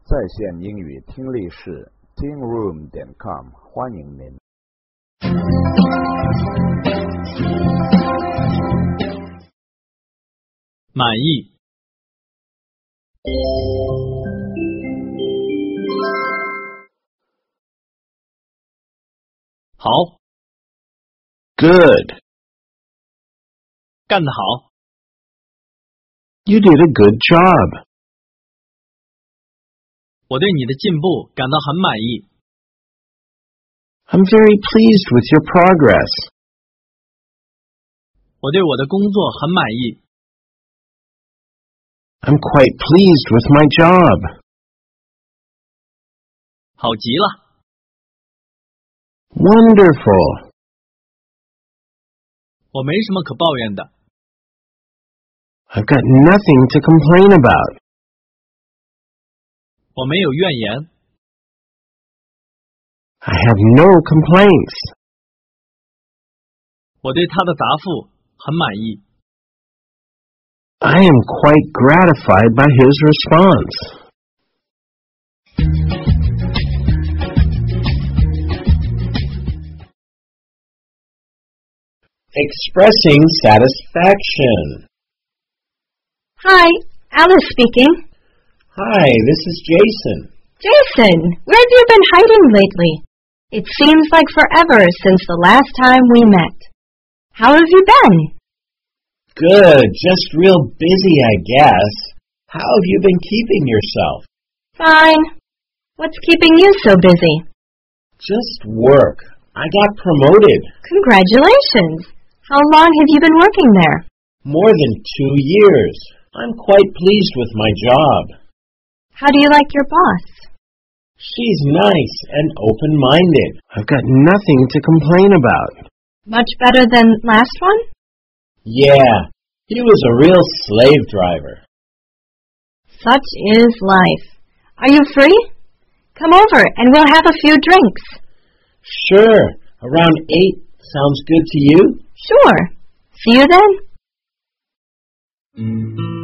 在线英语听力室 tingroom.com 欢迎您。 满意。好。 Good. 干得好。 You did a good job. 我对你的进步感到很满意。 I'm very pleased with your progress. 我对我的工作很满意。 I'm quite pleased with my job. 好极了。 Wonderful. 我没什么可抱怨的。 I've got nothing to complain about. 我没有怨言。 I have no complaints. 我对他的答复很满意。 I am quite gratified by his response. Expressing satisfaction. Hi, Alice speaking. Hi, this is Jason. Jason, where have you been hiding lately? It seems like forever since the last time we met. How have you been? Good, just real busy, I guess. How have you been keeping yourself? Fine. What's keeping you so busy? Just work. I got promoted. Congratulations. How long have you been working there? More than 2 years. I'm quite pleased with my job. How do you like your boss? She's nice and open-minded. I've got nothing to complain about. Much better than last one? Yeah, he was a real slave driver. Such is life. Are you free? Come over and we'll have a few drinks. Sure. Around 8 sounds good to you? Sure. See you then.